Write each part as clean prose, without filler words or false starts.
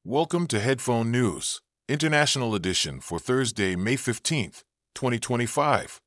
Welcome to Headphone News, International Edition for Thursday, May 15th, 2025.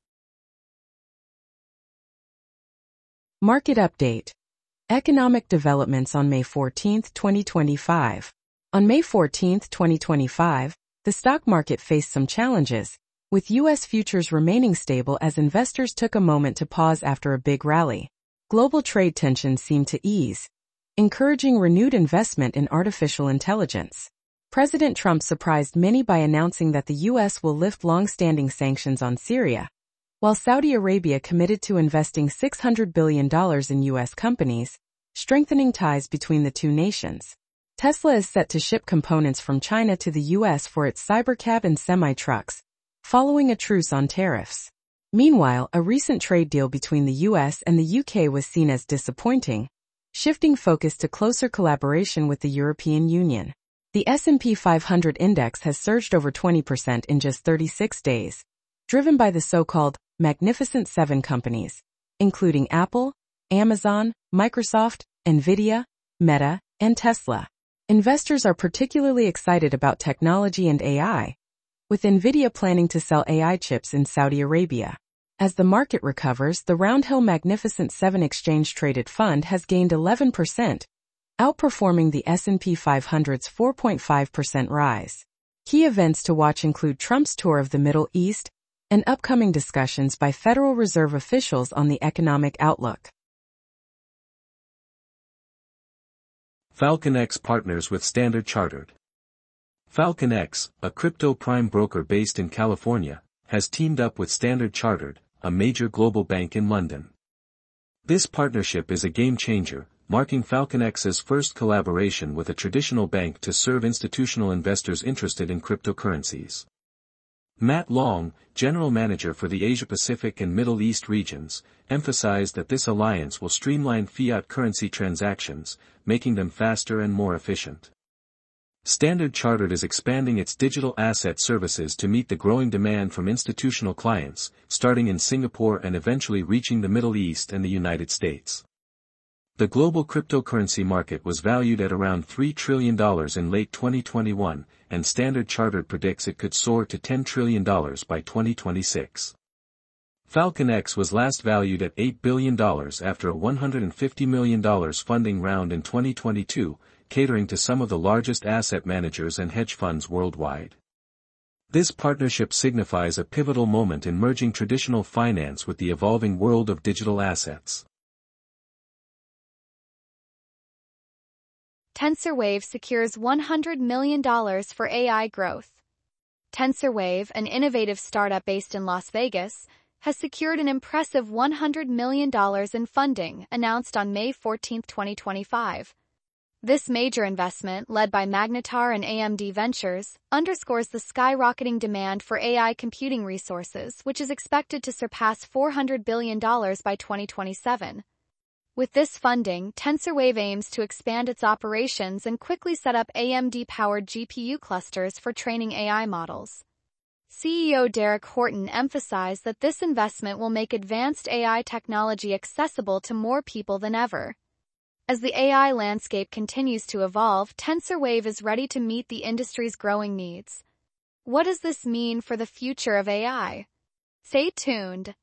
Market Update. Economic developments on May 14, 2025. On May 14, 2025, the stock market faced some challenges, with U.S. futures remaining stable as investors took a moment to pause after a big rally. Global trade tensions seemed to ease, encouraging renewed investment in artificial intelligence. President Trump surprised many by announcing that the U.S. will lift long-standing sanctions on Syria, while Saudi Arabia committed to investing $600 billion in U.S. companies, strengthening ties between the two nations. Tesla is set to ship components from China to the U.S. for its Cybercab and semi-trucks, following a truce on tariffs. Meanwhile, a recent trade deal between the U.S. and the U.K. was seen as disappointing, shifting focus to closer collaboration with the European Union. The S&P 500 index has surged over 20% in just 36 days, driven by the so-called Magnificent Seven companies, including Apple, Amazon, Microsoft, Nvidia, Meta, and Tesla. Investors are particularly excited about technology and AI, with Nvidia planning to sell AI chips in Saudi Arabia. As the market recovers, the Roundhill Magnificent Seven exchange-traded fund has gained 11%, outperforming the S&P 500's 4.5% rise. Key events to watch include Trump's tour of the Middle East and upcoming discussions by Federal Reserve officials on the economic outlook. FalconX partners with Standard Chartered. FalconX, a crypto prime broker based in California, has teamed up with Standard Chartered, a major global bank in London. This partnership is a game-changer, marking FalconX's first collaboration with a traditional bank to serve institutional investors interested in cryptocurrencies. Matt Long, general manager for the Asia-Pacific and Middle East regions, emphasized that this alliance will streamline fiat currency transactions, making them faster and more efficient. Standard Chartered is expanding its digital asset services to meet the growing demand from institutional clients, starting in Singapore and eventually reaching the Middle East and the United States. The global cryptocurrency market was valued at around $3 trillion in late 2021, and Standard Chartered predicts it could soar to $10 trillion by 2026. FalconX was last valued at $8 billion after a $150 million funding round in 2022, catering to some of the largest asset managers and hedge funds worldwide. This partnership signifies a pivotal moment in merging traditional finance with the evolving world of digital assets. TensorWave secures $100 million for AI growth. TensorWave, an innovative startup based in Las Vegas, has secured an impressive $100 million in funding, announced on May 14, 2025. This major investment, led by Magnetar and AMD Ventures, underscores the skyrocketing demand for AI computing resources, which is expected to surpass $400 billion by 2027. With this funding, TensorWave aims to expand its operations and quickly set up AMD-powered GPU clusters for training AI models. CEO Derek Horton emphasized that this investment will make advanced AI technology accessible to more people than ever. As the AI landscape continues to evolve, TensorWave is ready to meet the industry's growing needs. What does this mean for the future of AI? Stay tuned.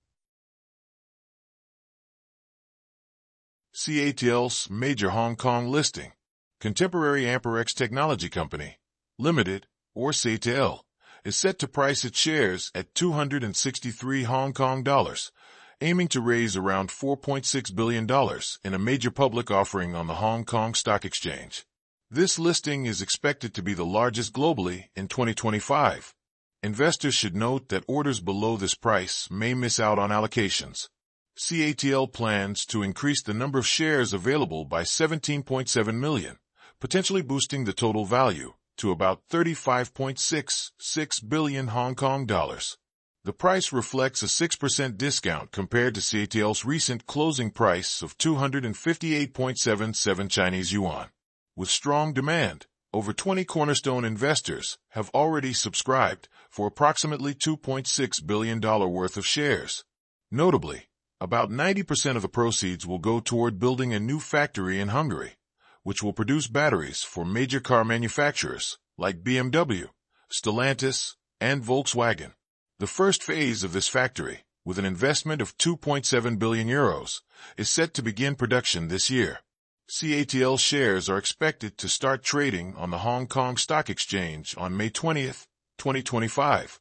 CATL's major Hong Kong listing, Contemporary Amperex Technology Company, Limited, or CATL, is set to price its shares at 263 Hong Kong dollars, aiming to raise around $4.6 billion in a major public offering on the Hong Kong Stock Exchange. This listing is expected to be the largest globally in 2025. Investors should note that orders below this price may miss out on allocations. CATL plans to increase the number of shares available by 17.7 million, potentially boosting the total value to about 35.66 billion Hong Kong dollars. The price reflects a 6% discount compared to CATL's recent closing price of 258.77 Chinese yuan. With strong demand, over 20 cornerstone investors have already subscribed for approximately $2.6 billion worth of shares. Notably, about 90% of the proceeds will go toward building a new factory in Hungary, which will produce batteries for major car manufacturers like BMW, Stellantis, and Volkswagen. The first phase of this factory, with an investment of 2.7 billion euros, is set to begin production this year. CATL shares are expected to start trading on the Hong Kong Stock Exchange on May 20, 2025.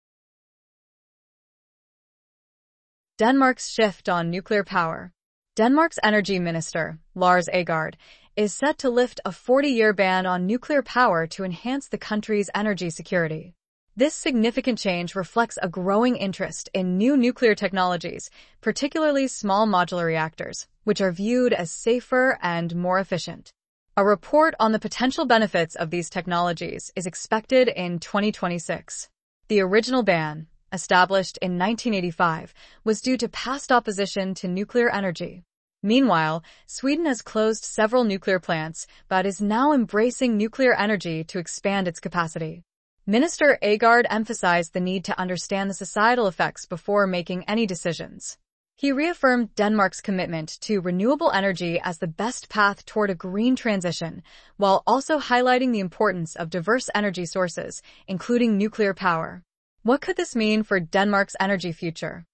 Denmark's shift on nuclear power. Denmark's energy minister, Lars Agard, is set to lift a 40-year ban on nuclear power to enhance the country's energy security. This significant change reflects a growing interest in new nuclear technologies, particularly small modular reactors, which are viewed as safer and more efficient. A report on the potential benefits of these technologies is expected in 2026. The original ban, established in 1985, was due to past opposition to nuclear energy. Meanwhile, Sweden has closed several nuclear plants, but is now embracing nuclear energy to expand its capacity. Minister Agard emphasized the need to understand the societal effects before making any decisions. He reaffirmed Denmark's commitment to renewable energy as the best path toward a green transition, while also highlighting the importance of diverse energy sources, including nuclear power. What could this mean for Denmark's energy future?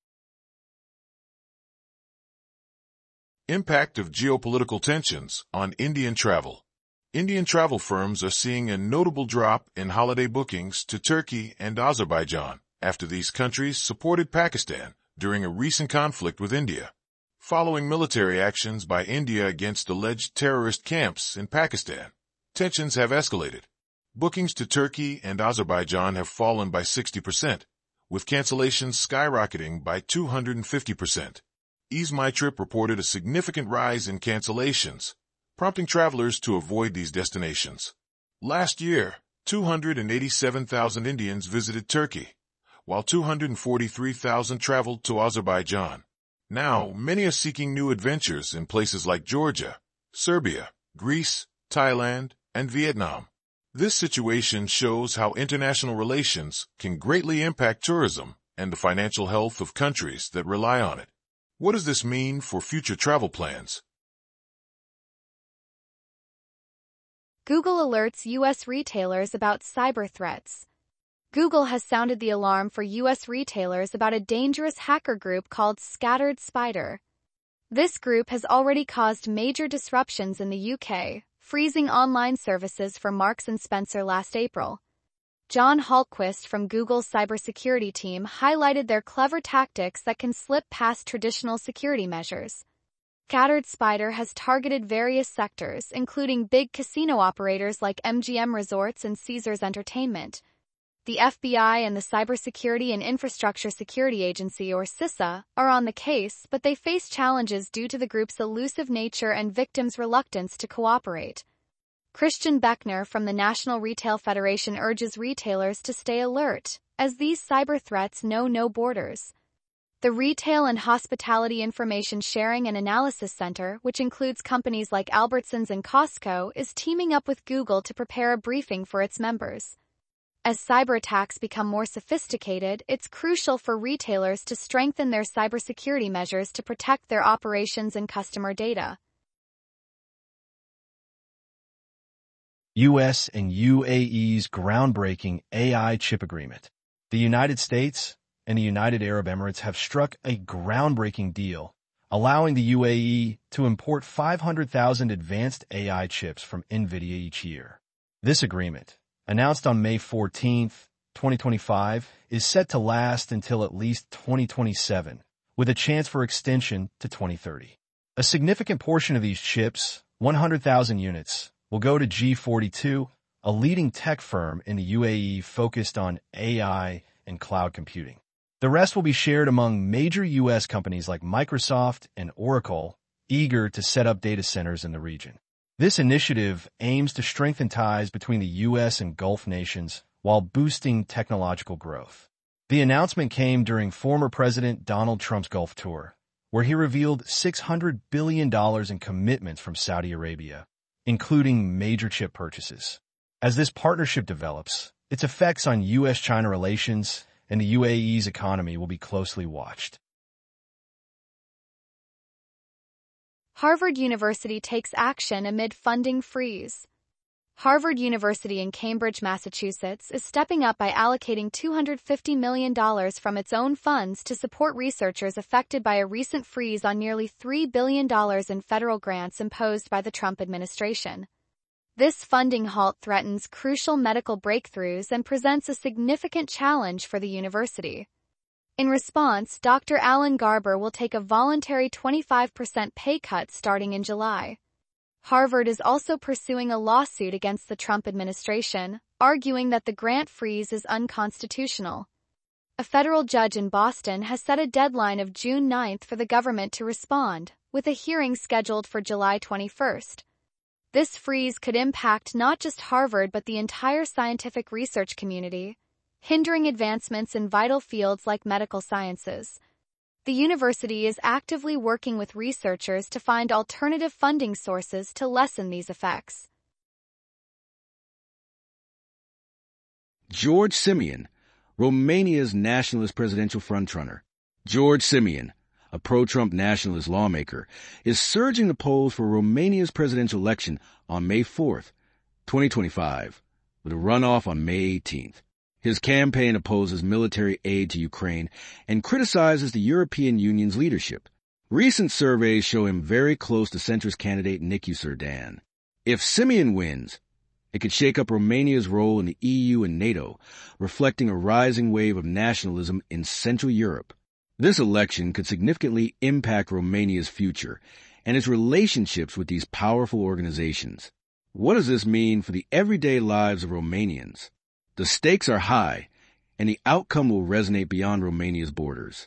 Impact of geopolitical tensions on Indian travel. Indian travel firms are seeing a notable drop in holiday bookings to Turkey and Azerbaijan after these countries supported Pakistan during a recent conflict with India. Following military actions by India against alleged terrorist camps in Pakistan, tensions have escalated. Bookings to Turkey and Azerbaijan have fallen by 60%, with cancellations skyrocketing by 250%. EaseMyTrip reported a significant rise in cancellations, prompting travelers to avoid these destinations. Last year, 287,000 Indians visited Turkey, while 243,000 traveled to Azerbaijan. Now, many are seeking new adventures in places like Georgia, Serbia, Greece, Thailand, and Vietnam. This situation shows how international relations can greatly impact tourism and the financial health of countries that rely on it. What does this mean for future travel plans? Google alerts U.S. retailers about cyber threats. Google has sounded the alarm for U.S. retailers about a dangerous hacker group called Scattered Spider. This group has already caused major disruptions in the UK, freezing online services for Marks & Spencer last April. John Hallquist from Google's cybersecurity team highlighted their clever tactics that can slip past traditional security measures. Scattered Spider has targeted various sectors, including big casino operators like MGM Resorts and Caesars Entertainment. The FBI and the Cybersecurity and Infrastructure Security Agency, or CISA, are on the case, but they face challenges due to the group's elusive nature and victims' reluctance to cooperate. Christian Beckner from the National Retail Federation urges retailers to stay alert, as these cyber threats know no borders. The Retail and Hospitality Information Sharing and Analysis Center, which includes companies like Albertsons and Costco, is teaming up with Google to prepare a briefing for its members. As cyber attacks become more sophisticated, it's crucial for retailers to strengthen their cybersecurity measures to protect their operations and customer data. U.S. and UAE's groundbreaking AI chip agreement. The United States and the United Arab Emirates have struck a groundbreaking deal, allowing the UAE to import 500,000 advanced AI chips from NVIDIA each year. This agreement, announced on May 14, 2025, is set to last until at least 2027, with a chance for extension to 2030. A significant portion of these chips, 100,000 units, will go to G42, a leading tech firm in the UAE focused on AI and cloud computing. The rest will be shared among major U.S. companies like Microsoft and Oracle, eager to set up data centers in the region. This initiative aims to strengthen ties between the U.S. and Gulf nations while boosting technological growth. The announcement came during former President Donald Trump's Gulf tour, where he revealed $600 billion in commitments from Saudi Arabia, including major chip purchases. As this partnership develops, its effects on U.S.-China relations and the UAE's economy will be closely watched. Harvard University takes action amid funding freeze. Harvard University in Cambridge, Massachusetts is stepping up by allocating $250 million from its own funds to support researchers affected by a recent freeze on nearly $3 billion in federal grants imposed by the Trump administration. This funding halt threatens crucial medical breakthroughs and presents a significant challenge for the university. In response, Dr. Alan Garber will take a voluntary 25% pay cut starting in July. Harvard is also pursuing a lawsuit against the Trump administration, arguing that the grant freeze is unconstitutional. A federal judge in Boston has set a deadline of June 9 for the government to respond, with a hearing scheduled for July 21. This freeze could impact not just Harvard but the entire scientific research community, hindering advancements in vital fields like medical sciences. The university is actively working with researchers to find alternative funding sources to lessen these effects. George Simion, Romania's nationalist presidential frontrunner. George Simion, a pro-Trump nationalist lawmaker, is surging the polls for Romania's presidential election on May 4th, 2025, with a runoff on May 18th. His campaign opposes military aid to Ukraine and criticizes the European Union's leadership. Recent surveys show him very close to centrist candidate Nicu Cerdan. If Simion wins, it could shake up Romania's role in the EU and NATO, reflecting a rising wave of nationalism in Central Europe. This election could significantly impact Romania's future and its relationships with these powerful organizations. What does this mean for the everyday lives of Romanians? The stakes are high, and the outcome will resonate beyond Romania's borders.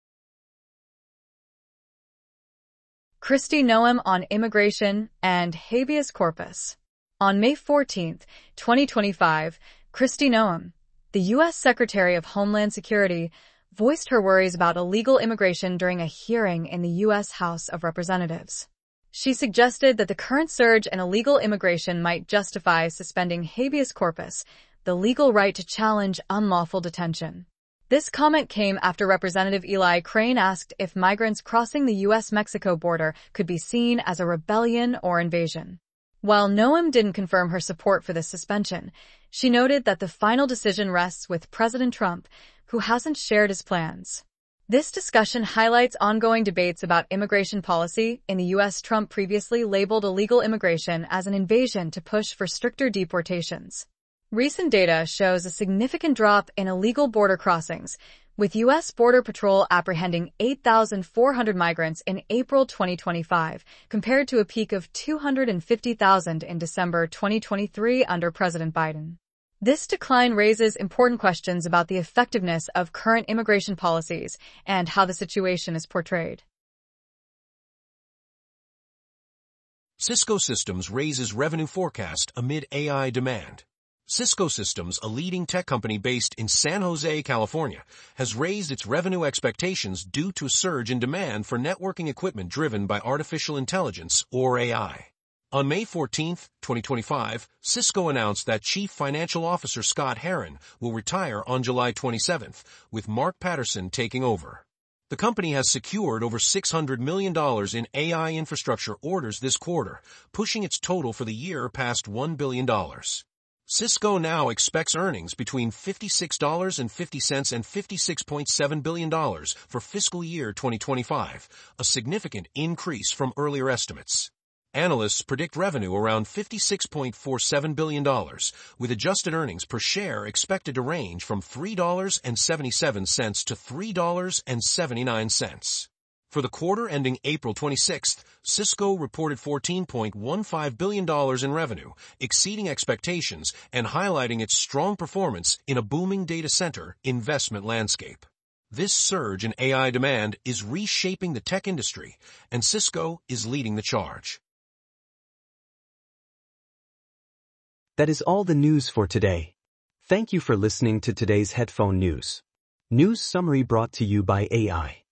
Kristi Noem on immigration and habeas corpus. On May 14, 2025, Kristi Noem, the U.S. Secretary of Homeland Security, voiced her worries about illegal immigration during a hearing in the U.S. House of Representatives. She suggested that the current surge in illegal immigration might justify suspending habeas corpus, the legal right to challenge unlawful detention. This comment came after Representative Eli Crane asked if migrants crossing the U.S.-Mexico border could be seen as a rebellion or invasion. While Noem didn't confirm her support for this suspension, she noted that the final decision rests with President Trump, who hasn't shared his plans. This discussion highlights ongoing debates about immigration policy. In the U.S., Trump previously labeled illegal immigration as an invasion to push for stricter deportations. Recent data shows a significant drop in illegal border crossings, with U.S. Border Patrol apprehending 8,400 migrants in April 2025, compared to a peak of 250,000 in December 2023 under President Biden. This decline raises important questions about the effectiveness of current immigration policies and how the situation is portrayed. Cisco Systems raises revenue forecast amid AI demand. Cisco Systems, a leading tech company based in San Jose, California, has raised its revenue expectations due to a surge in demand for networking equipment driven by artificial intelligence, or AI. On May 14, 2025, Cisco announced that Chief Financial Officer Scott Herren will retire on July 27, with Mark Patterson taking over. The company has secured over $600 million in AI infrastructure orders this quarter, pushing its total for the year past $1 billion. Cisco now expects earnings between $56.50 and $56.7 billion for fiscal year 2025, a significant increase from earlier estimates. Analysts predict revenue around $56.47 billion, with adjusted earnings per share expected to range from $3.77 to $3.79. For the quarter ending April 26th, Cisco reported $14.15 billion in revenue, exceeding expectations and highlighting its strong performance in a booming data center investment landscape. This surge in AI demand is reshaping the tech industry, and Cisco is leading the charge. That is all the news for today. Thank you for listening to today's Headphone News. News summary brought to you by AI.